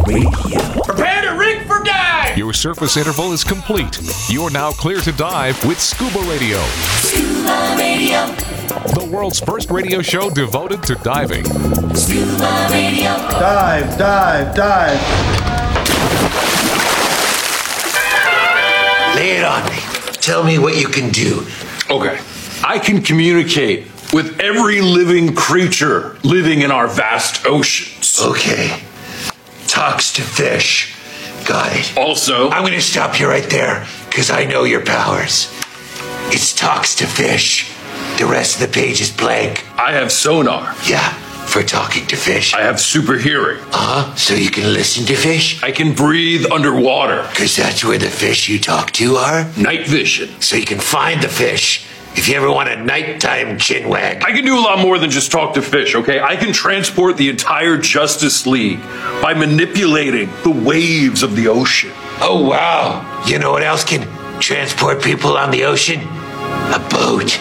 Radio. Prepare to rig for dive! Your surface interval is complete. You're now clear to dive with Scuba Radio. Scuba Radio. The world's first radio show devoted to diving. Scuba Radio. Dive, dive, dive. Lay it on me. Tell me what you can do. Okay. I can communicate with every living creature living in our vast oceans. Okay. Talks to fish. Got it. Also, I'm gonna stop you right there, because I know your powers. It's talks to fish. The rest of the page is blank. I have sonar. Yeah, for talking to fish. I have super hearing. So you can listen to fish? I can breathe underwater. Because that's where the fish you talk to are? Night vision. So you can find the fish if you ever want a nighttime chinwag. I can do a lot more than just talk to fish, okay? I can transport the entire Justice League by manipulating the waves of the ocean. Oh, wow. You know what else can transport people on the ocean? A boat.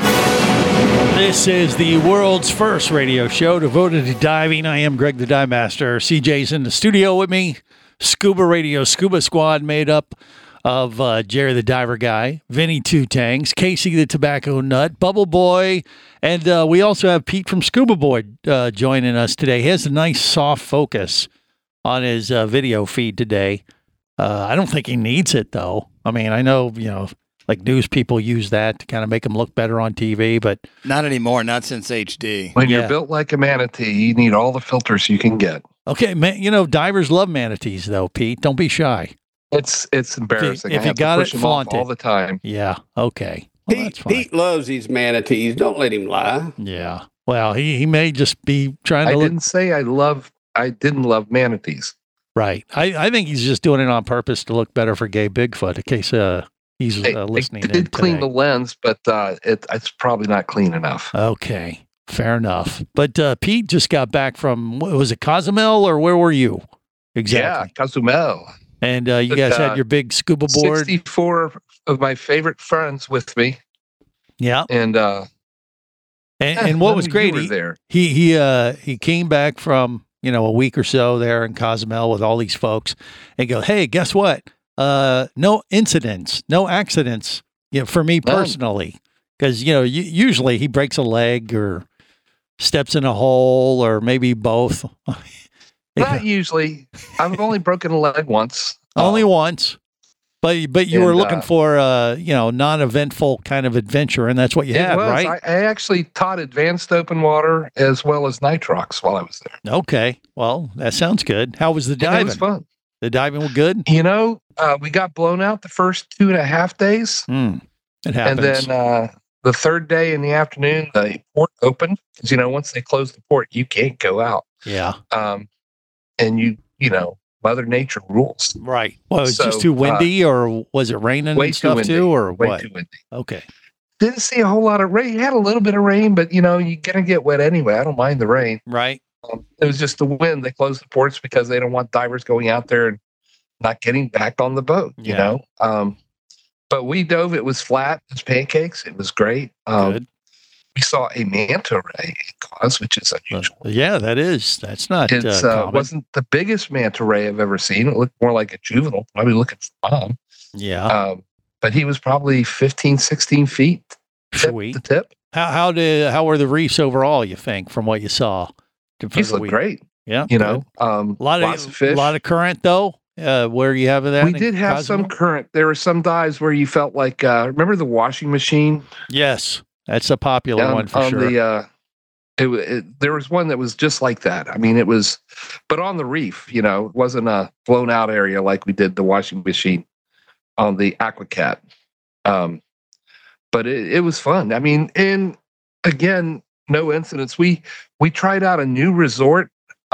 This is the world's first radio show devoted to diving. I am Greg the Dive Master. CJ's in the studio with me. Scuba Radio, Scuba Squad made up of Jerry the Diver Guy, Vinny Two Tangs, Casey the Tobacco Nut, Bubble Boy, and we also have Pete from Scuba Boy joining us today. He has a nice soft focus on his video feed today. I don't think he needs it, though. I mean, I know, like news people use that to kind of make them look better on TV, but not anymore. Not since HD. When you're built like a manatee, you need all the filters you can get. Okay, man, divers love manatees, though, Pete. Don't be shy. It's embarrassing. If you got it, flaunt it all the time. Yeah. Okay. Well, Pete loves these manatees. Don't let him lie. Yeah. Well, he may just be trying to. I didn't say I didn't love manatees. Right. I think he's just doing it on purpose to look better for Gay Bigfoot in case he's listening. I did clean the lens, but it's probably not clean enough. Okay. Fair enough. But Pete just got back from, was it Cozumel or where were you? Exactly. Yeah, Cozumel. And you guys had your big scuba board. 64 of my favorite friends with me. Yeah. And what was great, he came back from, a week or so there in Cozumel with all these folks and go, hey, guess what? No incidents, no accidents, for me personally. Because, usually he breaks a leg or steps in a hole or maybe both. Not usually. I've only broken a leg once. Only once. But you were looking for non-eventful kind of adventure, and that's what you had, right? I actually taught advanced open water as well as nitrox while I was there. Okay. Well, that sounds good. How was the diving? It was fun. The diving was good? We got blown out the first 2.5 days. It happens. And then the third day in the afternoon, the port opened. Because, once they close the port, you can't go out. Yeah. And Mother Nature rules. Right. Well, it was just too windy, or was it raining and stuff too, or what? Way too windy. Okay. Didn't see a whole lot of rain. Had a little bit of rain, but you're gonna get wet anyway. I don't mind the rain. Right. It was just the wind. They closed the ports because they don't want divers going out there and not getting back on the boat. But we dove. It was flat as pancakes. It was great. Good. We saw a manta ray in Cos, which is unusual. Yeah, that is. That's not. It wasn't the biggest manta ray I've ever seen. It looked more like a juvenile, probably looking for mom. Yeah. But he was probably 15, 16 feet. Sweet. The tip. How were the reefs overall, you think, from what you saw? These look great. Yeah. Lots of fish. A lot of current, though, where you have that? We did have some current. There were some dives where you felt like, remember the washing machine? Yes. That's a popular one for sure. There was one that was just like that. I mean, it was, but on the reef, it wasn't a blown out area like we did the washing machine on the Aquacat. But it was fun. I mean, and again, no incidents. We tried out a new resort,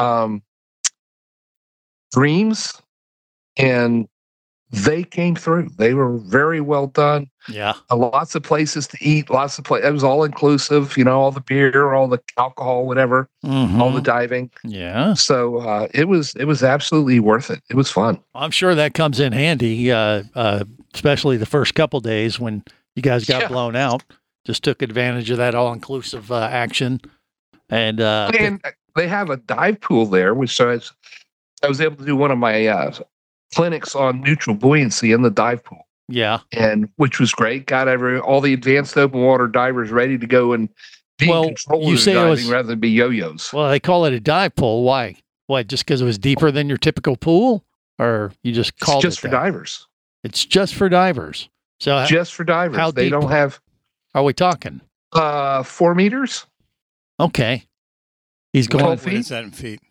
Dreams, and they came through. They were very well done. Yeah. Lots of places to eat, it was all inclusive, all the beer, all the alcohol, whatever, all the diving. Yeah. So it was absolutely worth it. It was fun. I'm sure that comes in handy, especially the first couple days when you guys got blown out. Just took advantage of that all-inclusive action. And they have a dive pool there, which says I was able to do one of my clinics on neutral buoyancy in the dive pool. Yeah. And which was great. Got all the advanced open water divers ready to go and be in control of their diving rather than be yo-yos. Well, they call it a dive pool. Why? What, just because it was deeper than your typical pool? Or you just called it just for divers. It's just for divers. So just for divers. How they deep don't have. Are we talking? 4 meters. Okay. He's going 12 feet. 7 feet.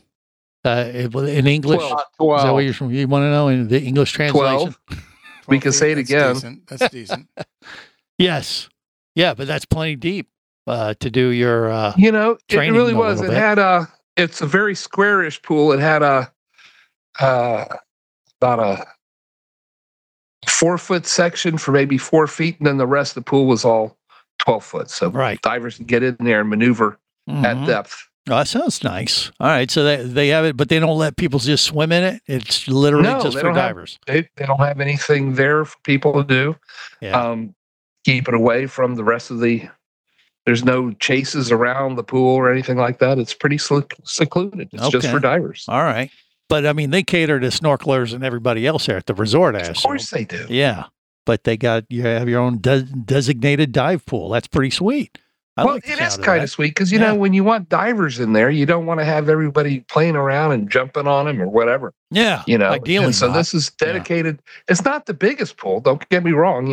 In English? 12. Is that what you want to know in the English translation? 12. We can say it again. Decent. That's decent. Yes. Yeah, but that's plenty deep to do your it training really a was. little It bit. had it's a very squarish pool. It had about a 4-foot section for maybe 4 feet, and then the rest of the pool was all 12 foot. So divers can get in there and maneuver at depth. Oh, that sounds nice. All right, so they have it, but they don't let people just swim in it. It's literally just for divers. They don't have anything there for people to do. Yeah. Keep it away from the rest of the. There's no chases around the pool or anything like that. It's pretty secluded. It's just for divers. All right, but I mean, they cater to snorkelers and everybody else there at the resort. Of course they do. Yeah, but you have your own designated dive pool. That's pretty sweet. It is kind of sweet because, when you want divers in there, you don't want to have everybody playing around and jumping on them or whatever. Yeah. Ideally. And so this is dedicated. Yeah. It's not the biggest pool. Don't get me wrong.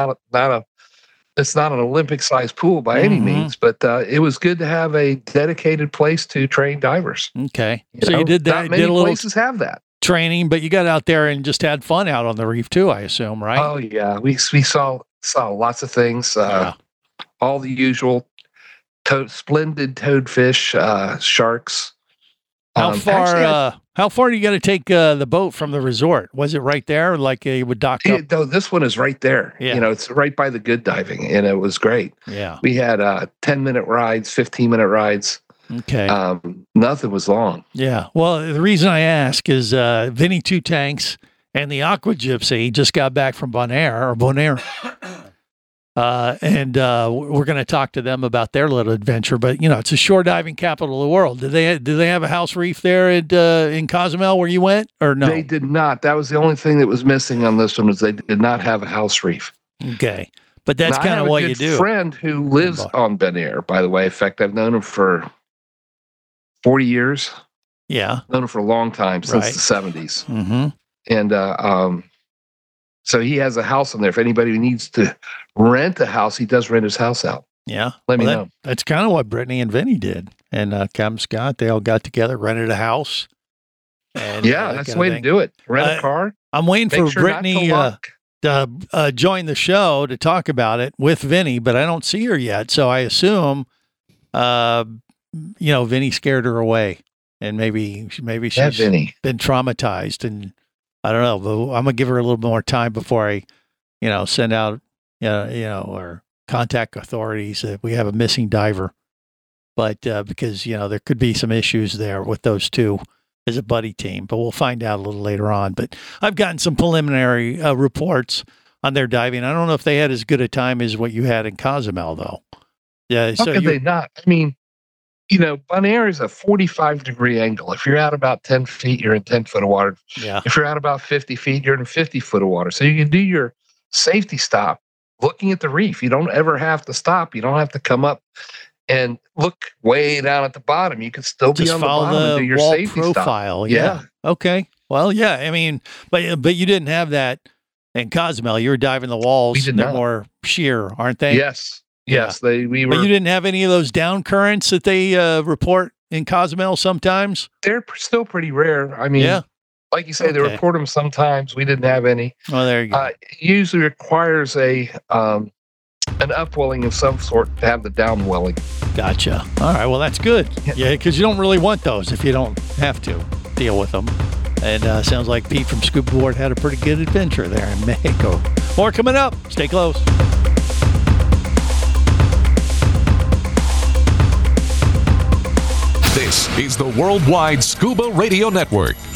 It's not an Olympic sized pool by any means, but it was good to have a dedicated place to train divers. Okay. You did that. Not many places have that training, but you got out there and just had fun out on the reef too, I assume, right? Oh yeah. We saw lots of things, all the usual. Splendid toadfish, sharks. How far do you got to take the boat from the resort? Was it right there, like you would dock up? No, this one is right there. Yeah. It's right by the good diving, and it was great. Yeah, we had 10-minute rides, 15-minute rides. Okay, nothing was long. Yeah. Well, the reason I ask is Vinny Two Tanks and the Aqua Gypsy just got back from Bonaire. And we're going to talk to them about their little adventure. But it's a shore diving capital of the world. Do they have a house reef there in Cozumel where you went, or no? They did not. That was the only thing that was missing on this one. Was they did not have a house reef. Okay, but that's kind of what you do. I have a good friend who lives on Bonaire, by the way. In fact, I've known him for 40 years. Yeah, known him for a long time, since the 70s. Mm-hmm. And so he has a house in there. If anybody needs to rent a house, he does rent his house out. Yeah. Let me know. That's kind of what Brittany and Vinny did. And Cam Scott, they all got together, rented a house. And, that's the way to do it. Rent a car. I'm waiting for Brittany to join the show to talk about it with Vinny, but I don't see her yet. So I assume, Vinny scared her away. And maybe she's been traumatized, and I don't know, but I'm gonna give her a little more time before I, send out, or contact authorities that we have a missing diver. But because there could be some issues there with those two as a buddy team, but we'll find out a little later on. But I've gotten some preliminary reports on their diving. I don't know if they had as good a time as what you had in Cozumel, though. Yeah, how could they not? I mean, Bonaire is a 45-degree angle. If you're out about 10 feet, you're in 10 foot of water. Yeah. If you're out about 50 feet, you're in 50 foot of water. So you can do your safety stop looking at the reef. You don't ever have to stop. You don't have to come up and look way down at the bottom. You can still be on the bottom and do your safety profile. Stop. Yeah. Okay. Well, yeah. I mean, but you didn't have that in Cozumel. You were diving the walls. They're more sheer, aren't they? Yes. Yes, we were. But you didn't have any of those down currents that they report in Cozumel sometimes? They're still pretty rare. I mean, like you say, they report them sometimes. We didn't have any. Oh, there you go. It usually requires an upwelling of some sort to have the downwelling. Gotcha. All right, well, that's good. Yeah, because you don't really want those if you don't have to deal with them. And sounds like Pete from Scuba Board had a pretty good adventure there in Mexico. More coming up. Stay close. This is the Worldwide Scuba Radio Network.